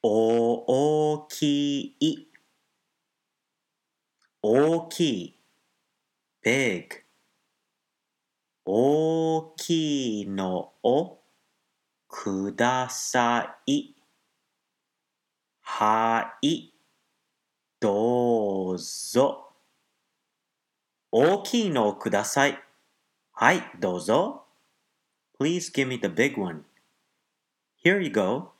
大きい、大きい、big。大きいのをください。はい、どうぞ。大きいのをください。はい、どうぞ。Please give me the big one. Here you go.